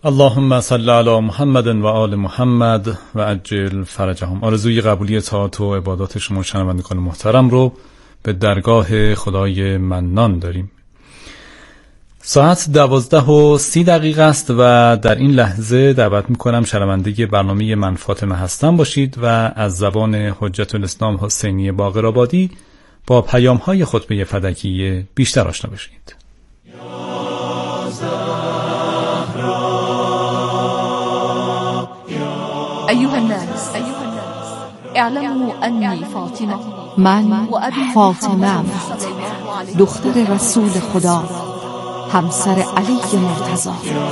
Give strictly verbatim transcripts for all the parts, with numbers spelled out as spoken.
اللهم صل علی محمد و آل محمد و عجل فرجهم. آرزوی قبولی طاعات و عبادات شما شنوندگان محترم رو به درگاه خدای منان داریم. ساعت دوازده و سی دقیقه است و در این لحظه دعوت میکنم شنونده برنامه من فاطمه هستم باشید و از زبان حجت الاسلام حسینی باقرآبادی با پیام های خطبه فدکیه بیشتر آشنا بشید. أيها الناس اعلموا أني فاطمة من فاطمه دختر رسول خدا، همسر علی مرتضی.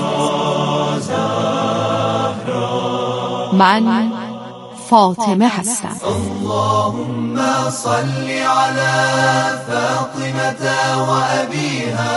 من فاطمه هستم. اللهم صل على فاطمة وأبيها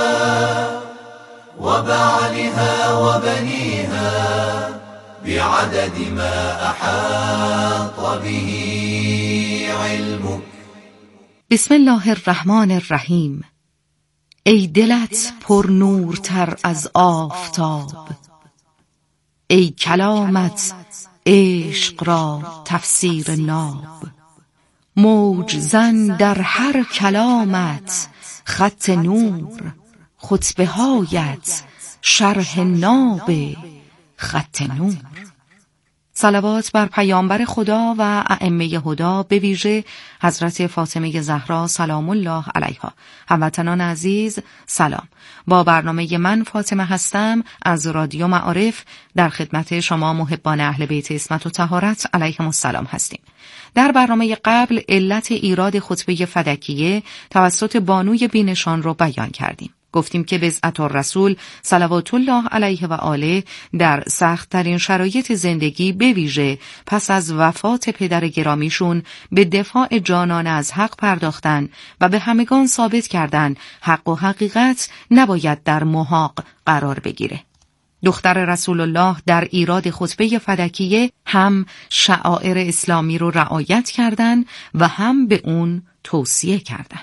وبعلها وبنيها بعدد ما أحاط به علمك. بسم الله الرحمن الرحیم. ای دلت پر نورتر از آفتاب، ای کلامت عشق را تفسیر ناب. موج زن در هر کلامت خط نور، خطبه هایت شرح ناب خط نور. صلوات بر پیامبر خدا و ائمه هدا، به ویژه حضرت فاطمه زهرا سلام الله علیها. هموطنان عزیز سلام. با برنامه من فاطمه هستم از رادیو معارف در خدمت شما محبان اهل بیت عصمت و طهارت علیهم السلام هستیم. در برنامه قبل علت ایراد خطبه فدکیه توسط بانوی بینشان رو بیان کردیم. گفتیم که بیعت الرسول صلوات الله علیه و آله در سخت ترین شرایط زندگی، به ویژه پس از وفات پدر گرامیشون، به دفاع جانانه از حق پرداختن و به همگان ثابت کردن حق و حقیقت نباید در محاق قرار بگیره. دختر رسول الله در ایراد خطبه فدکیه هم شعائر اسلامی رو رعایت کردن و هم به اون توصیه کردن.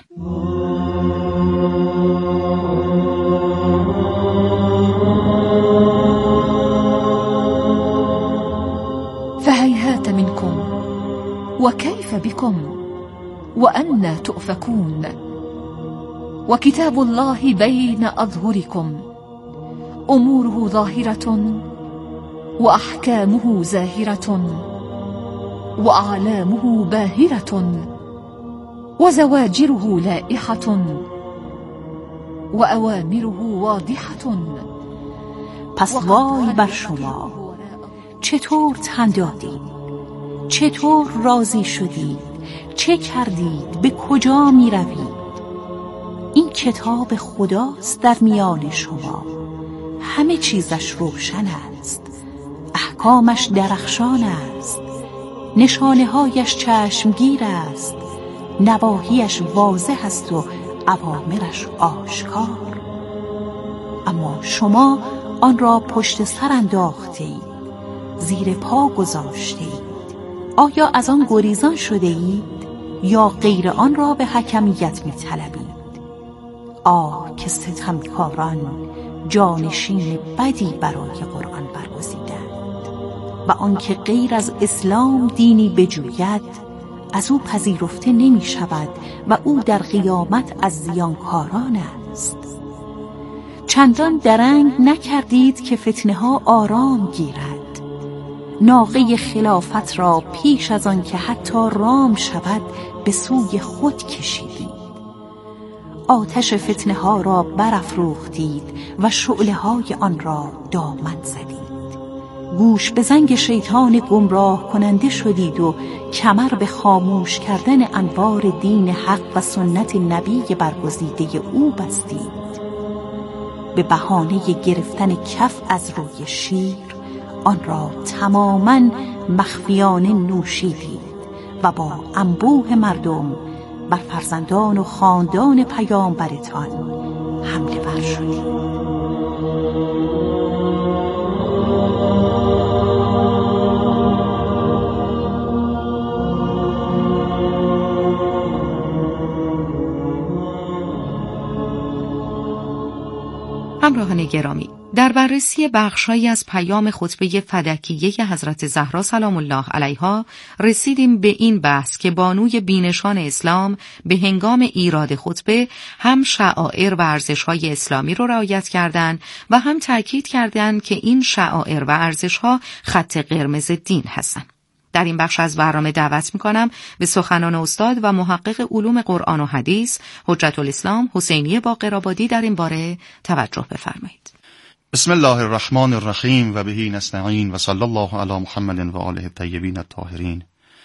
فهيهات منكم وكيف بكم وأنى تؤفكون، وكتاب الله بين أظهركم، أموره ظاهرة وأحكامه زاهرة وأعلامه باهرة وزواجره لائحة وأوامره واضحة. پس وای بر شما، چطور تن دادید؟ چطور راضی شدید؟ چه کردید؟ به کجا می روید؟ این کتاب خداست در میان شما، همه چیزش روشن است، احکامش درخشان است، نشانه هایش چشمگیر است، نواهیش واضح است و اوامرش آشکار. اما شما آن را پشت سر انداختید، زیر پا گذاشتید. آیا از آن گریزان شده اید یا غیر آن را به حکمیت می طلبید؟ آه که ستمکاران جانشین بدی برای قرآن برگزیدند و آنکه غیر از اسلام دینی بجوید از او پذیرفته نمی شود و او در قیامت از زیانکاران است. چندان درنگ نکردید که فتنه ها آرام گیرد. ناقه خلافت را پیش از آن که حتی رام شود به سوی خود کشیدید. آتش فتنه ها را برافروختید و شعله های آن را دامن زدید. گوش به زنگ شیطان گمراه کننده شدید و کمر به خاموش کردن انوار دین حق و سنت نبی برگزیده او بستید. به بهانه گرفتن کف از روی شیر آن را تماماً مخفیانه نوشیدید و با انبوه مردم بر فرزندان و خاندان پیامبرتان حمله ور شدید. همراهان گرامی، در بررسی بخش‌هایی از پیام خطبه فدکیه حضرت زهرا سلام الله علیها رسیدیم به این بحث که بانوی بینشان اسلام به هنگام ایراد خطبه هم شعائر و ارزش‌های اسلامی رو رعایت کردند و هم تاکید کردند که این شعائر و ارزش‌ها خط قرمز دین هستند. در این بخش از برنامه دعوت می‌کنم به سخنان استاد و محقق علوم قرآن و حدیث حجت الاسلام حسینی باقرآبادی در این باره توجه بفرمایید. بسم الله الرحمن الرحیم و بهی نستعین و صلی الله علی محمد و آله الطیبین الطاهرین.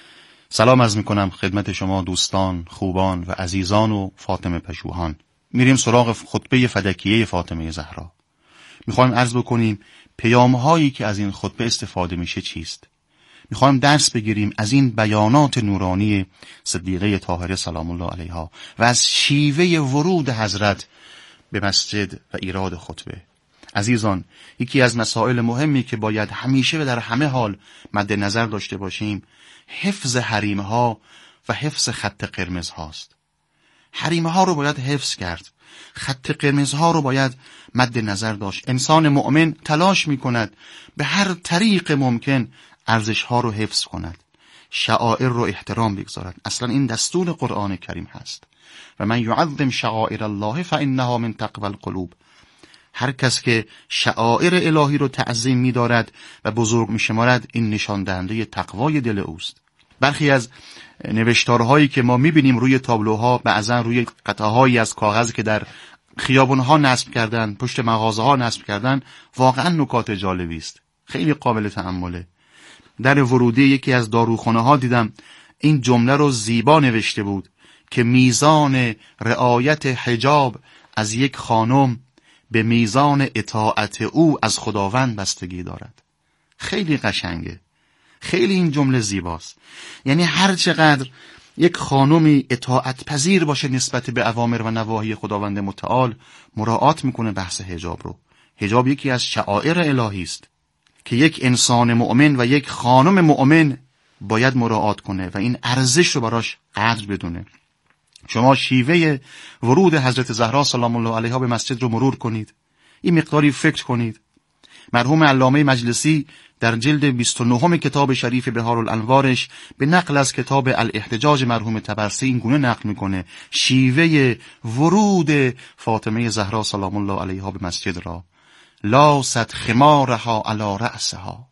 سلام عرض میکنم خدمت شما دوستان، خوبان و عزیزان و فاطمه پژوهان. میریم سراغ خطبه فدکیه فاطمه زهرا. میخوایم عرض بکنیم پیام‌هایی که از این خطبه استفاده میشه چیست. میخوایم درس بگیریم از این بیانات نورانی صدیقه طاهره سلام الله علیها و از شیوه ورود حضرت به مسجد و ایراد خطبه. عزیزان، یکی از مسائل مهمی که باید همیشه و در همه حال مد نظر داشته باشیم حفظ حریم ها و حفظ خط قرمز هاست. حریم ها رو باید حفظ کرد، خط قرمز ها رو باید مد نظر داشت. انسان مؤمن تلاش می کند به هر طریق ممکن ارزش ها رو حفظ کند، شعائر رو احترام بگذارد. اصلا این دستور قرآن کریم هست و من یعظم شعائر الله فانها من تقوی القلوب. هر کس که شعائر الهی رو تعظیم می دارد و بزرگ می شمارد این نشان دهنده تقوای دل اوست. برخی از نوشتارهایی که ما می بینیم روی تابلوها، بعضا روی قطعهایی از کاغذ که در خیابونها نصب کردن، پشت مغازه ها نصب کردن، واقعا نکات جالبی است، خیلی قابل تأمله. در ورودی یکی از داروخانه ها دیدم این جمله رو زیبا نوشته بود که میزان رعایت حجاب از یک خانم به میزان اطاعت او از خداوند بستگی دارد. خیلی قشنگه، خیلی این جمله زیباست. یعنی هر چقدر یک خانمی اطاعت پذیر باشه نسبت به اوامر و نواهی خداوند متعال، مراعات میکنه بحث حجاب رو. حجاب یکی از شعائر الهی است که یک انسان مؤمن و یک خانم مؤمن باید مراعات کنه و این ارزش رو براش قدر بدونه. شما شیوه ورود حضرت زهرا سلام الله علیها به مسجد رو مرور کنید، این مقداری فکر کنید. مرحوم علامه مجلسی در جلد بیست و نه کتاب شریف بهارالانوارش به نقل از کتاب الاحتجاج مرحوم طبرسی این گونه نقل میکنه شیوه ورود فاطمه زهرا سلام الله علیها به مسجد را: لاست خمارها علی رأسها.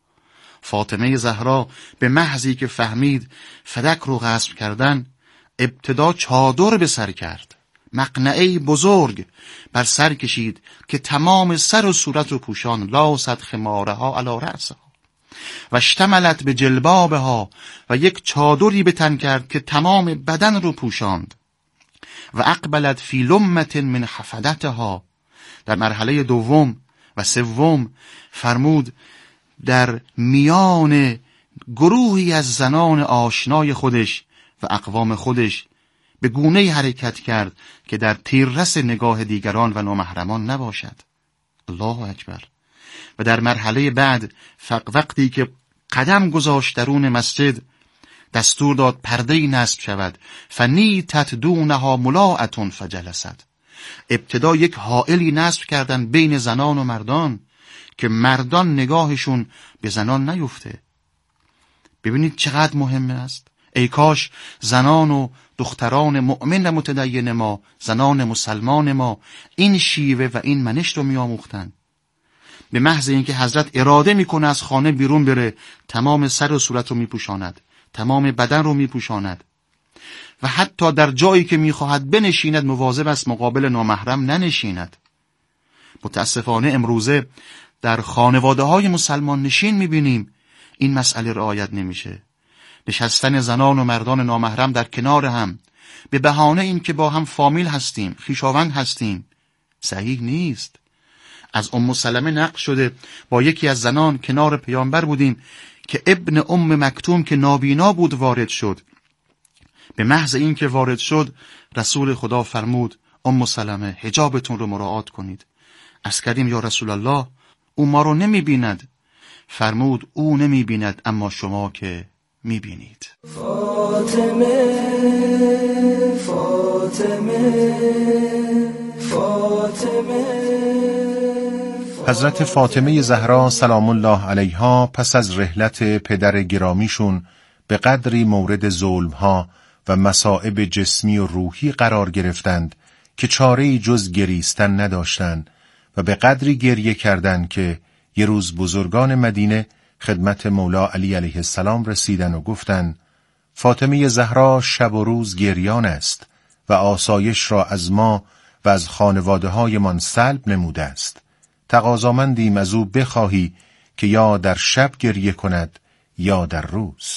فاطمه زهرا به محضی که فهمید فدک رو غصب کردن، ابتدا چادر به سر کرد، مقنعه بزرگ بر سر کشید که تمام سر و صورت رو پوشان. لاست خمارها علی رأسها و اشتملت به جلبابها، و یک چادری به تن کرد که تمام بدن رو پوشاند. و اقبلت فی لمة من حفدتها. در مرحله دوم و سوم فرمود در میان گروهی از زنان آشنای خودش و اقوام خودش به گونه‌ای حرکت کرد که در تیررس نگاه دیگران و نامحرمان نباشد. الله اکبر. و در مرحله بعد وقتی که قدم گذاشت درون مسجد دستور داد پرده‌ای نصب شود. فنیتت دونها ملاءة فجلست. ابتدا یک حائلی نصب کردن بین زنان و مردان که مردان نگاهشون به زنان نیفته. ببینید چقدر مهم است. ای کاش زنان و دختران مؤمن و متدین ما، زنان مسلمان ما، این شیوه و این منش رو می آموختن. به محض اینکه حضرت اراده میکنه از خانه بیرون بره، تمام سر و صورت رو میپوشاند، تمام بدن رو میپوشاند و حتی در جایی که میخواهد بنشیند مواظب است مقابل نامحرم ننشیند. متاسفانه امروزه در خانواده های مسلمان نشین میبینیم این مسئله رعایت نمیشه. نشستن زنان و مردان نامحرم در کنار هم به بهانه این که با هم فامیل هستیم، خویشاوند هستیم، صحیح نیست. از ام سلمه نقل شده با یکی از زنان کنار پیامبر بودیم که ابن ام مکتوم که نابینا بود وارد شد. به محض این که وارد شد رسول خدا فرمود ام سلمه حجابتون رو مراعات کنید. عرض کردیم یا رسول الله او ما رو نمی بیند. فرمود او نمی بیند اما شما که می بینید. فاطمه فاطمه فاطمه حضرت فاطمه زهرا سلام الله علیها پس از رحلت پدر گرامیشون به قدری مورد ظلمها و مصائب جسمی و روحی قرار گرفتند که چاره‌ای جز گریستن نداشتند و به قدری گریه کردند که یه روز بزرگان مدینه خدمت مولا علی علیه السلام رسیدن و گفتند فاطمه زهرا شب و روز گریان است و آسایش را از ما و از خانواده های من سلب نموده است. تقاضامندیم از او بخواهی که یا در شب گریه کند یا در روز.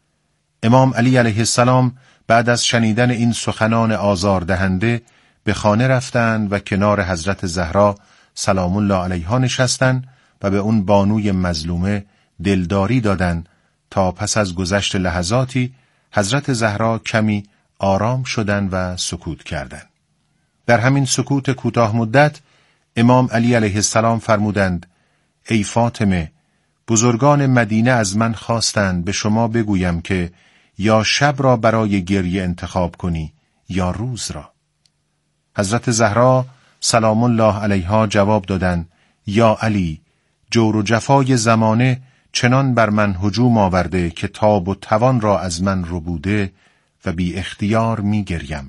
امام علی علیه السلام بعد از شنیدن این سخنان آزاردهنده به خانه رفتند و کنار حضرت زهرا سلام الله علیها نشستند و به اون بانوی مظلومه دلداری دادند تا پس از گذشت لحظاتی حضرت زهرا کمی آرام شدند و سکوت کردند. در همین سکوت کوتاه مدت امام علی علیه السلام فرمودند ای فاطمه، بزرگان مدینه از من خواستند به شما بگویم که یا شب را برای گریه انتخاب کنی یا روز را. حضرت زهرا سلام الله علیها جواب دادند یا علی، جور و جفای زمانه چنان بر من هجوم آورده که تاب و توان را از من ربوده و بی اختیار می گریم.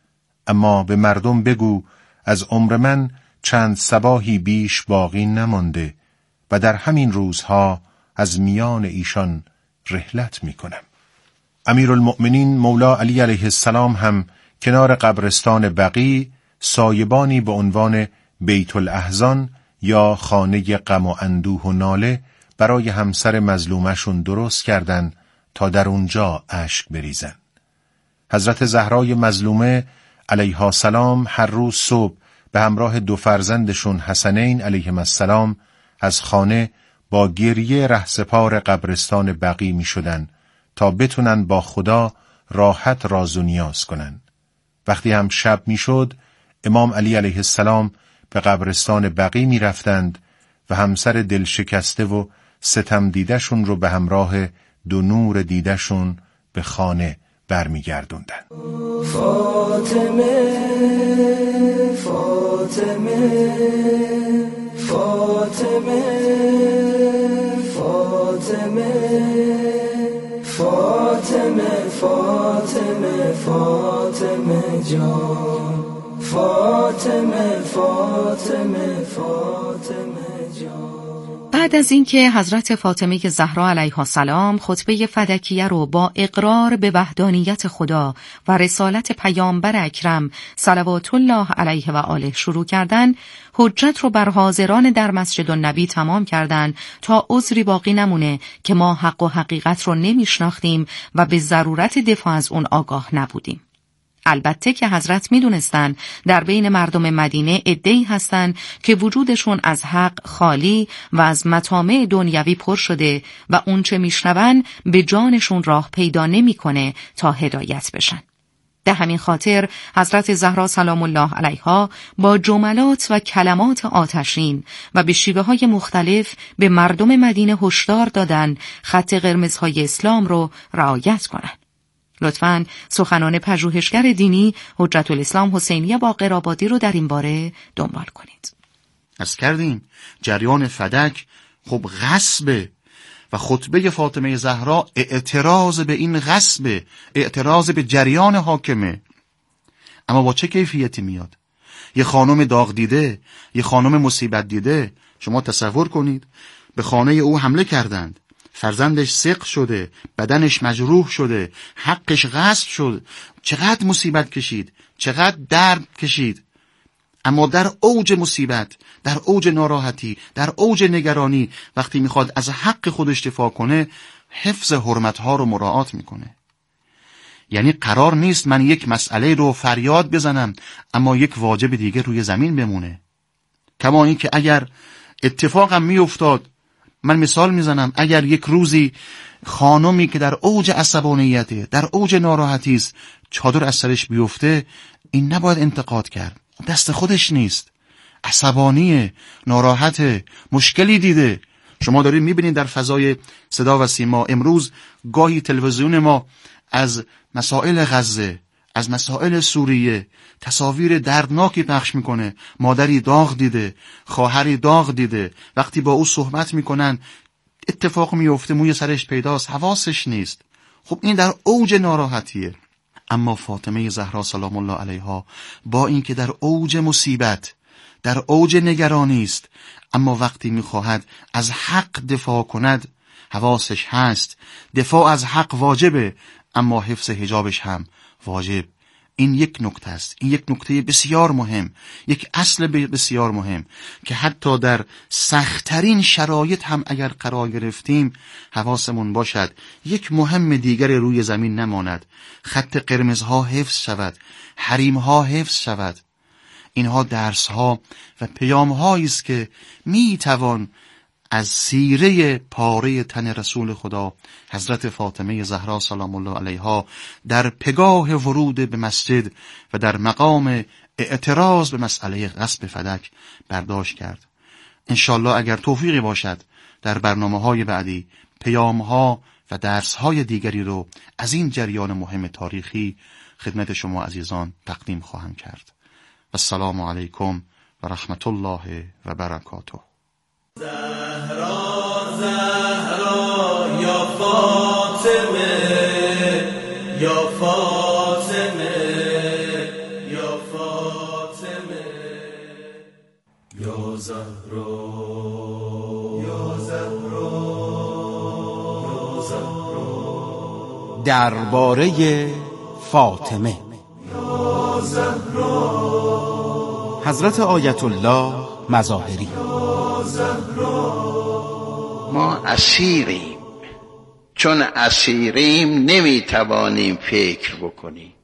اما به مردم بگو از عمر من چند صباحی بیش باقی نمانده و در همین روزها از میان ایشان رحلت می کنم. امیرالمؤمنین مولا علی علیه السلام هم کنار قبرستان بقیع سایبانی به عنوان بیت الاحزان یا خانه غم و اندوه و ناله برای همسر مظلومشون درست کردن تا در اونجا اشک بریزن. حضرت زهرای مظلومه علیها السلام هر روز صبح به همراه دو فرزندشون حسنین علیهم السلام از خانه با گریه رهسپار قبرستان بقیع می شدن تا بتونن با خدا راحت راز و نیاز کنن. وقتی هم شب می شد امام علی علیه السلام به قبرستان بقیع می رفتند و همسر دل شکسته و ستم دیدشون رو به همراه دو نور دیدشون به خانه برمی گردوندن. فاطمه فاطمه فاطمه فاطمه فاطمه فاطمه فاطمه جان فاطمه فاطمه فاطمه جان. بعد از اینکه حضرت فاطمه زهرا علیها السلام خطبه فدکیه رو با اقرار به وحدانیت خدا و رسالت پیامبر اکرم صلوات الله علیه و آله شروع کردن، حجت رو بر حاضران در مسجد النبی تمام کردن تا عذری باقی نمونه که ما حق و حقیقت رو نمیشناختیم و به ضرورت دفاع از اون آگاه نبودیم. البته که حضرت میدونستن در بین مردم مدینه عده‌ای هستن که وجودشون از حق خالی و از مطامع دنیوی پر شده و اون چه میشنون به جانشون راه پیدا نمیکنه تا هدایت بشن. به همین خاطر حضرت زهرا سلام الله علیها با جملات و کلمات آتشین و به شیوه‌های مختلف به مردم مدینه هشدار دادن خط قرمزهای اسلام رو رعایت کنن. لطفاً سخنان پژوهشگر دینی حجت الاسلام حسینی باقرآبادی رو در این باره دنبال کنید. از کردیم جریان فدک خب غصبه و خطبه فاطمه زهرا اعتراض به این غصبه، اعتراض به جریان حاکمه. اما با چه کیفیتی میاد؟ یه خانم داغ دیده، یه خانم مصیبت دیده. شما تصور کنید به خانه او حمله کردند، فرزندش سقط شده، بدنش مجروح شده، حقش غصب شد، چقدر مصیبت کشید، چقدر درد کشید. اما در اوج مصیبت، در اوج ناراحتی، در اوج نگرانی، وقتی میخواد از حق خودش دفاع کنه، حفظ حرمتها رو مراعات میکنه. یعنی قرار نیست من یک مسئله رو فریاد بزنم اما یک واجب دیگه روی زمین بمونه. کما این که اگر اتفاقم میافتاد، من مثال میزنم، اگر یک روزی خانمی که در اوج عصبانیته، در اوج ناراحتی است، چادر از سرش بیفته، این نباید انتقاد کرد. دست خودش نیست، عصبانیه، ناراحته، مشکلی دیده. شما دارید میبینید در فضای صدا و سیما امروز گاهی تلویزیون ما از مسائل غزه، از مسائل سوریه تصاویر دردناکی پخش میکنه. مادری داغ دیده، خواهری داغ دیده، وقتی با او صحبت میکنن اتفاق میفته، موی سرش پیداست، حواسش نیست. خب این در اوج ناراحتیه. اما فاطمه زهرا سلام الله علیها با اینکه در اوج مصیبت، در اوج نگرانی است، اما وقتی میخواهد از حق دفاع کند حواسش هست. دفاع از حق واجبه، اما حفظ حجابش هم واجب. این یک نکته است، این یک نکته بسیار مهم، یک اصل بسیار مهم که حتی در سخت‌ترین شرایط هم اگر قرار گرفتیم حواسمون باشد یک مهم دیگر روی زمین نماند. خط قرمزها حفظ شود، حریمها حفظ شود. اینها درسها و پیامهایی است که میتوان از سیره پاره تن رسول خدا حضرت فاطمه زهرا سلام الله علیها در پگاه ورود به مسجد و در مقام اعتراض به مسئله غصب فدک برداشت کرد. انشالله اگر توفیقی باشد در برنامه‌های بعدی پیام‌ها و درس‌های دیگری رو از این جریان مهم تاریخی خدمت شما عزیزان تقدیم خواهم کرد. السلام علیکم و رحمت الله و برکاته. زهرا زهرا یا فاطمه یا فاطمه یا فاطمه یا زهرا یا زهرا یا زهرا درباره فاطمه. یا زهرا حضرت آیت الله مظاهری. ما اسیریم، چون اسیریم نمیتوانیم فکر بکنیم.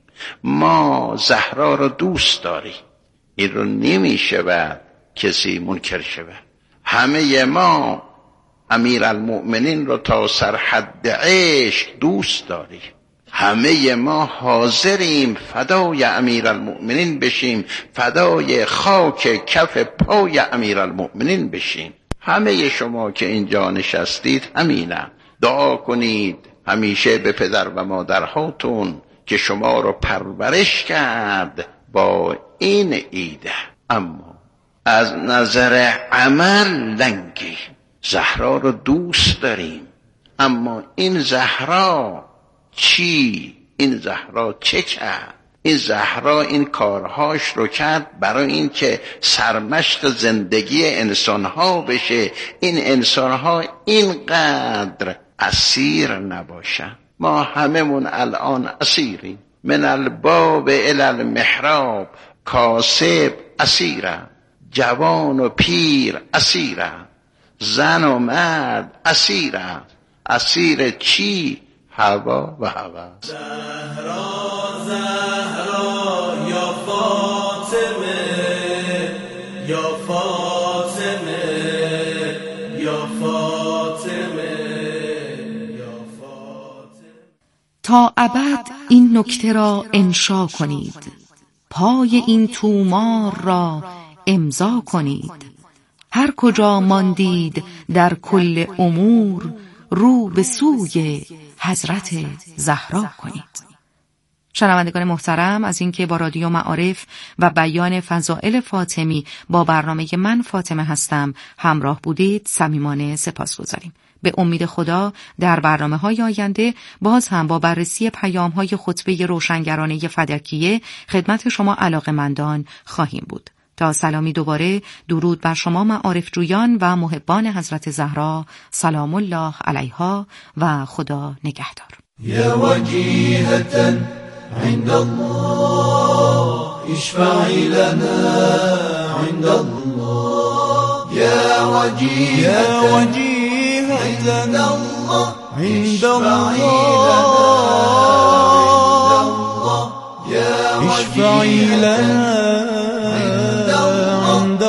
ما زهرا رو دوست داریم، این رو نمیشود کسی منکر شود. همه ما امیرالمؤمنین رو تا سرحد عشق دوست داریم. همه ما حاضریم فدای امیرالمؤمنین بشیم، فدای خاک کف پای امیرالمؤمنین بشیم. همه شما که اینجا نشستید همینم. دعا کنید همیشه به پدر و مادرهاتون که شما رو پرورش کرد با این ایده. اما از نظر عمل لنگی. زهرا رو دوست داریم، اما این زهرا چی؟ این زهرا چه کرد؟ این زهرا این کارهاش رو کرد برای این که سرمشق زندگی انسانها بشه، این انسانها اینقدر اسیر نباشن. ما هممون الان اسیریم. من الباب الی المحراب، کاسب اسیره، جوان و پیر اسیره، زن و مرد اسیره. اسیر چی؟ هوا و هوا. زهرا زهرا یا فاطمه یا فاطمه یا فاطمه یا فاطمه. تا ابد این نکته را انشا کنید، پای این تومار را امضا کنید. هر کجا ماندید در کل امور، رو به سوی حضرت زهرا کنید. شنوندگان محترم، از اینکه با رادیو معارف و بیان فضائل فاطمی با برنامه من فاطمه هستم همراه بودید صمیمانه سپاسگزاریم. به امید خدا در برنامه‌های آینده باز هم با بررسی پیام‌های خطبه روشنگرانه فدکیه خدمت شما علاقه‌مندان خواهیم بود. تا سلامی دوباره، درود بر شما معارف جویان و محبان حضرت زهرا سلام الله علیها و خدا نگهدار. یا وجیهة عند الله اشفعی لنا عند الله. یا وجیهة عند الله عند الله. اشفعی لنا عند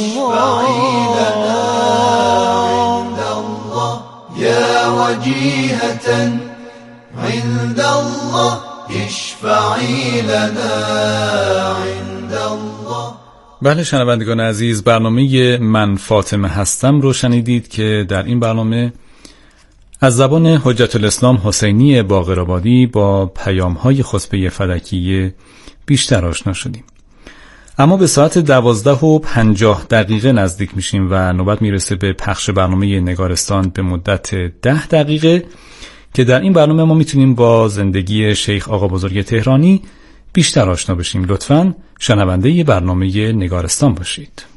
الله. یا وجیهة عند الله اشفعی لنا عند الله. بله شنوندگان عزیز، برنامه من فاطمه هستم رو شنیدید که در این برنامه از زبان حجت الاسلام حسینی باقرآبادی با پیام‌های خطبه فلکیه بیشتر آشنا شدیم. اما به ساعت دوازده و پنجاه دقیقه نزدیک میشیم و نوبت میرسه به پخش برنامه نگارستان به مدت ده دقیقه که در این برنامه ما میتونیم با زندگی شیخ آقا بزرگ تهرانی بیشتر آشنا بشیم. لطفاً شنونده برنامه نگارستان باشید.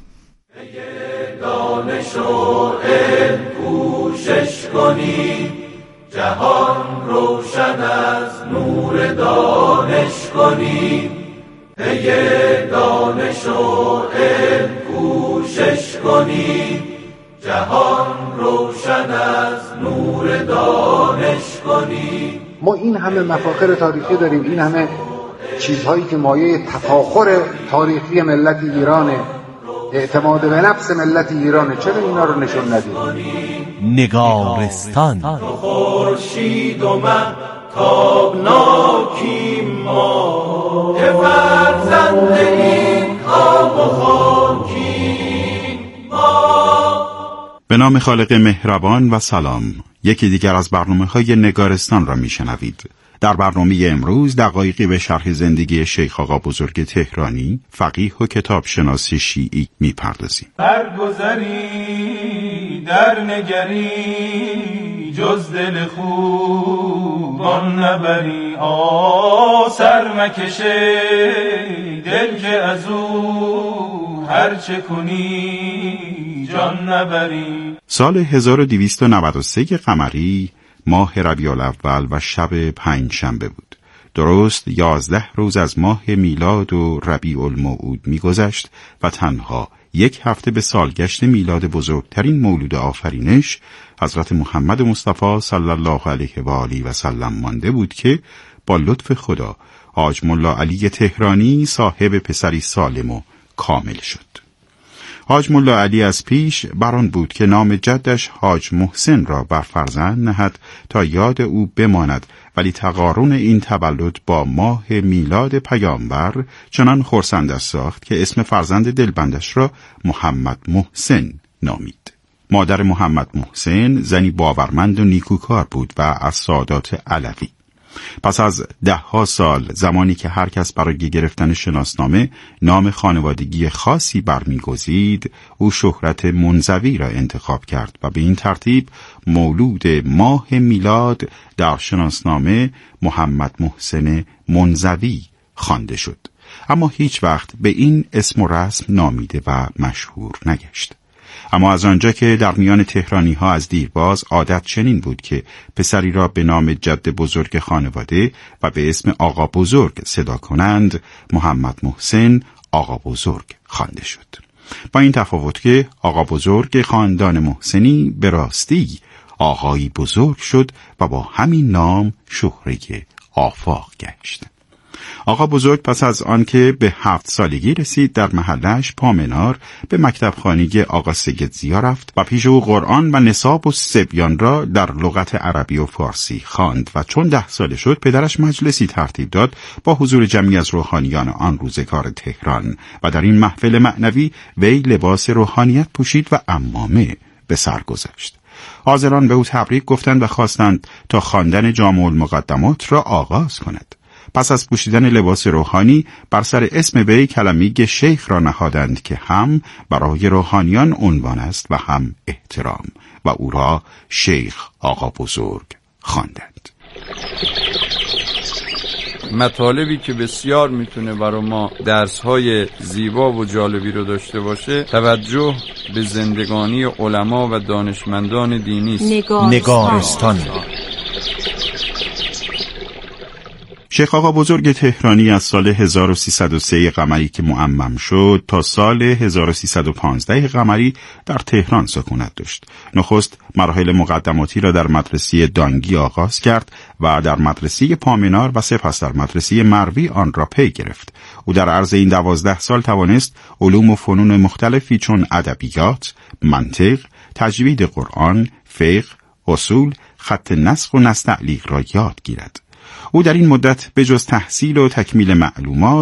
دانش و علم کوشش کنی، جهان روشن از نور دانش کنی. ای دانش و علم کوشش کنی، جهان روشن از نور دانش کنی. ما این همه مفاخر تاریخی داریم، این همه چیزهایی که مایه تفاخر تاریخی ملت ایرانه، اعتماد به نفس ملت ایرانه، چرا اینا رو نشون ندیم؟ نگارستان. خورشید و مه تابناکیم ما، که فرزند این آب و خاکیم ما. به نام خالق مهربان و سلام. یکی دیگر از برنامه‌های نگارستان را میشنوید. در برنامه امروز دقایقی به شرح زندگی شیخ آقا بزرگ تهرانی، فقیه و کتابشناس شیعی میپردازیم. برگذری در نگری جز دل خوب آن نبری، آ سر مکشه دل که از او هر چه کنی جان نبری. سال هزار و دویست و نود و سه قمری ماه ربیع الاول و شب پنج شنبه بود. درست یازده روز از ماه میلاد و ربیع الموعود می‌گذشت و تنها یک هفته به سالگشت میلاد بزرگترین مولود آفرینش حضرت محمد مصطفی صلی الله علیه و آله و سلم مانده بود که با لطف خدا حاج ملا علی تهرانی صاحب پسری سالم و کامل شد. حاج ملا علی از پیش بران بود که نام جدش حاج محسن را بر فرزند نهد تا یاد او بماند، ولی تقارن این تولد با ماه میلاد پیامبر چنان خرسندش ساخت که اسم فرزند دلبندش را محمد محسن نامید. مادر محمد محسن زنی باورمند و نیکوکار بود و از سادات علوی. پس از ده ها سال، زمانی که هر کس برای گرفتن شناسنامه نام خانوادگی خاصی برمیگزید، او شهرت منزوی را انتخاب کرد و به این ترتیب مولود ماه میلاد در شناسنامه محمد محسن منزوی خوانده شد، اما هیچ وقت به این اسم و رسم نامیده و مشهور نگشت. اما از آنجا که در میان تهرانی ها از دیرباز عادت چنین بود که پسری را به نام جد بزرگ خانواده و به اسم آقا بزرگ صدا کنند، محمد محسن آقا بزرگ خوانده شد. با این تفاوت که آقا بزرگ خاندان محسنی به راستی آقایی بزرگ شد و با همین نام شهره آفاق گشت. آقا بزرگ پس از آنکه به هفت سالگی رسید، در محلش پامنار به مکتب خانگی آقا سید زیا رفت و پیش او قرآن و نصاب و صبیان را در لغت عربی و فارسی خواند و چون ده ساله شد پدرش مجلسی ترتیب داد با حضور جمعی از روحانیان آن روزگار تهران و در این محفل معنوی وی لباس روحانیت پوشید و عمامه به سر گذاشت. حاضران به او تبریک گفتند و خواستند تا خواندن جامع المقدمات را آغاز کند. پس از پوشیدن لباس روحانی بر سر اسم وی کلمه شیخ را نهادند که هم برای روحانیان عنوان است و هم احترام و او را شیخ آقا بزرگ خواندند. مطالبی که بسیار میتونه برای ما درس‌های زیبا و جالبی رو داشته باشه، توجه به زندگانی علما و دانشمندان دینی است. نگارستان, نگارستان. شیخ آقا بزرگ تهرانی از سال هزار و سیصد و سه قمری که معمم شد تا سال هزار و سیصد و پانزده قمری در تهران سکونت داشت. نخست مراحل مقدماتی را در مدرسه دانگی آغاز کرد و در مدرسه پامنار و سپس در مدرسه مروی آن را پی گرفت. او در عرض این دوازده سال توانست علوم و فنون مختلفی چون ادبیات، منطق، تجوید قرآن، فقه، اصول، خط نسخ و نستعلیق را یاد گیرد. او در این مدت به جز تحصیل و تکمیل معلومات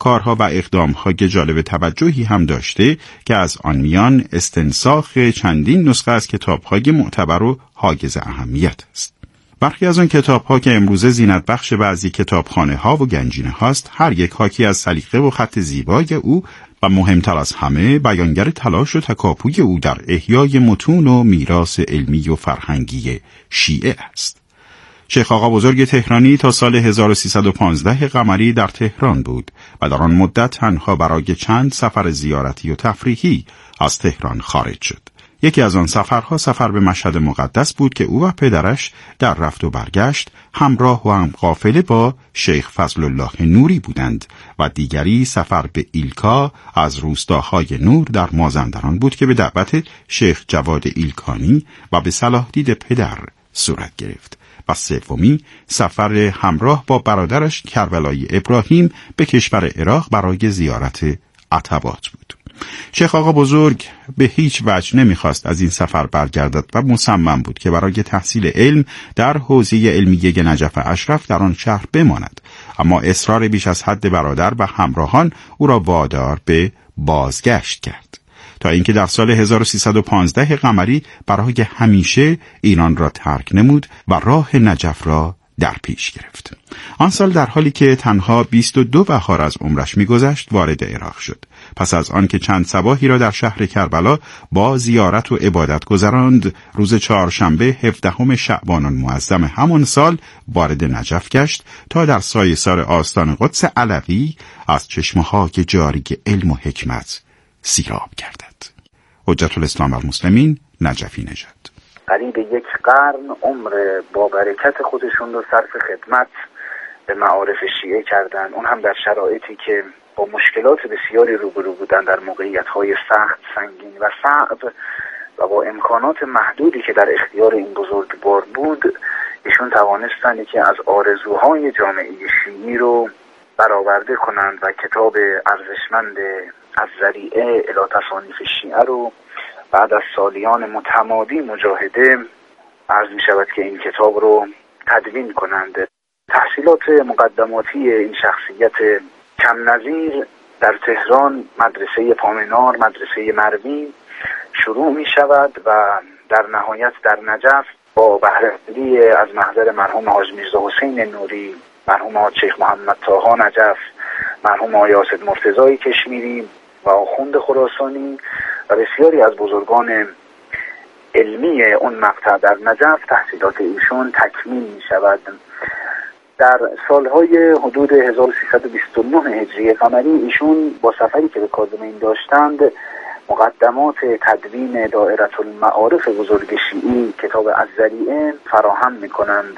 کارها و اقدامهای جالب توجهی هم داشته که از آن میان استنساخ چندین نسخه از کتابهای معتبر و حایز اهمیت است. برخی از آن کتاب‌ها که امروزه زینت بخش بعضی کتابخانه‌ها و گنجینه هاست، هر یک حاکی از سلیقه و خط زیبای او و مهمتر از همه بیانگر تلاش و تکاپوی او در احیای متون و میراث علمی و فرهنگی شیعه است. شیخ آقا بزرگ تهرانی تا سال هزار و سیصد و پانزده قمری در تهران بود و در آن مدت تنها برای چند سفر زیارتی و تفریحی از تهران خارج شد. یکی از آن سفرها سفر به مشهد مقدس بود که او و پدرش در رفت و برگشت همراه و هم قافله با شیخ فضل الله نوری بودند و دیگری سفر به ایلکا از روستاهای نور در مازندران بود که به دعوت شیخ جواد ایلکانی و به صلاح دید پدر صورت گرفت. و سومی سفر همراه با برادرش کربلایی ابراهیم به کشور عراق برای زیارت عتبات بود. شیخ آقا بزرگ به هیچ وجه نمیخواست از این سفر برگردد و مصمم بود که برای تحصیل علم در حوزه علمیه نجف اشرف در آن شهر بماند، اما اصرار بیش از حد برادر و همراهان او را وادار به بازگشت کرد تا اینکه در سال هزار و سیصد و پانزده قمری برای همیشه ایران را ترک نمود و راه نجف را در پیش گرفت. آن سال در حالی که تنها بیست و دو بهار از عمرش می‌گذشت وارد عراق شد. پس از آن که چند صباحی را در شهر کربلا با زیارت و عبادت گذراند، روز چهارشنبه هفدهم شعبان المعظم همان سال وارد نجف گشت تا در سایه‌سار آستان قدس علوی از چشمه‌های جاری علم و حکمت سیراب گردد. حجت الاسلام والمسلمین، نجفی نژاد. قریب یک قرن عمر با برکت خودشون رو صرف خدمت به معارف شیعه کردن، اون هم در شرایطی که با مشکلات بسیاری روبرو بودن، در موقعیت‌های سخت، سنگین و صعب و با امکانات محدودی که در اختیار این بزرگوار بود. ایشون توانستن یکی از آرزوهای جامعه شیعی رو برآورده کنند و کتاب ارزشمند الذریعه الی تصانیف شیعه رو بعد از سالیان متمادی مجاهده عرض می شود که این کتاب رو تدوین کنند. تحصیلات مقدماتی این شخصیت کم نظیر در تهران، مدرسه پامنار، مدرسه مروین شروع می شود و در نهایت در نجف با بهره‌مندی از محضر مرحوم حاج میرزا حسین نوری، مرحوم حاج شیخ محمد طاها نجف، مرحوم آقای اسد مرتضی کشمیری و آخوند خراسانی و بسیاری از بزرگان علمی اون مقطع در نجف تحصیلات ایشون تکمیل می شود. در سالهای حدود هزار و سیصد و بیست و نه هجری قمری ایشون با سفری که به کاظمین داشتند مقدمات تدوین دائره المعارف بزرگ شیعی کتاب الذریعه فراهم می کنند.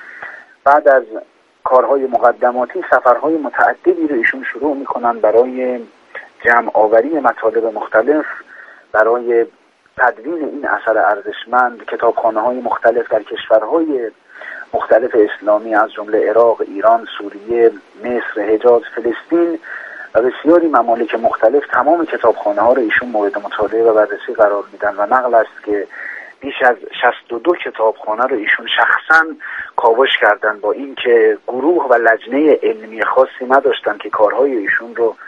بعد از کارهای مقدماتی سفرهای متعددی رو ایشون شروع می کنند برای جمع آوری مطالب مختلف، برای تدوین این اثر ارزشمند. کتابخانه‌های مختلف در کشورهای مختلف اسلامی از جمله عراق، ایران، سوریه، مصر، حجاز، فلسطین و بسیاری ممالک مختلف تمام کتابخانه‌ها رو ایشون مورد مطالعه و بررسی قرار میدن و نقل است که بیش از شصت و دو کتابخانه رو ایشون شخصاً کاوش کردن، با اینکه گروه و لجنه علمی خاصی نداشتن که کارهای ایشون رو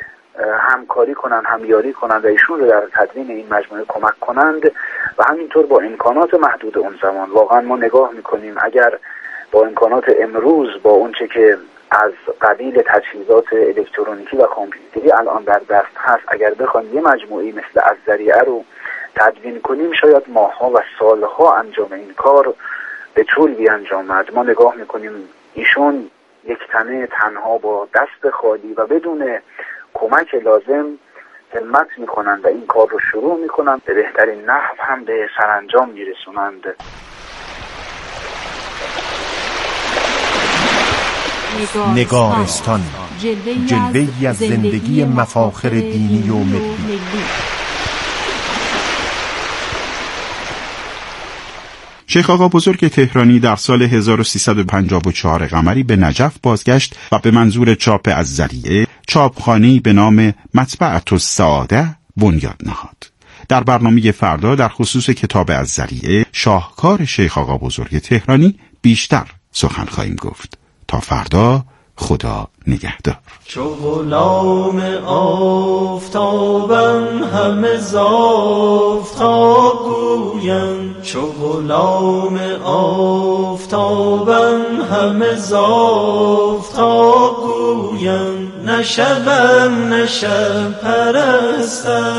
همکاری کنند، همیاری کنند و ایشون رو در تدوین این مجموعه کمک کنند و همینطور با امکانات محدود اون زمان. واقعا ما نگاه میکنیم اگر با امکانات امروز، با اونچه که از قبیل تجهیزات الکترونیکی و کامپیوتری الان در دست هست، اگر بخوایم یه مجموعه مثل الذریعه رو تدوین کنیم شاید ماهها و سالها انجام این کار به طول بیانجامد. ما نگاه میکنیم ایشون یک تنه تنها با دست خالی و بدون کمک لازم همت میکنند و این کار رو شروع میکنند، به بهترین نحو هم به سرانجام میرسونند. نگارستان، جلوه‌ای از زندگی مفاخر دینی و ملی. شیخ آقا بزرگ تهرانی در سال هزار و سیصد و پنجاه و چهار قمری به نجف بازگشت و به منظور چاپ الذریعه چاپخانه‌ای به نام مطبعة السعاده بنیاد نهاد. در برنامه فردا در خصوص کتاب الذریعه شاهکار شیخ آقا بزرگ تهرانی بیشتر سخن خواهیم گفت. تا فردا، خدا نگهدار. چو غلام آفتابم همه ز آفتاب گویم، چو غلام آفتابم همه ز آفتاب گویم، نه شبم نه شب پرستم.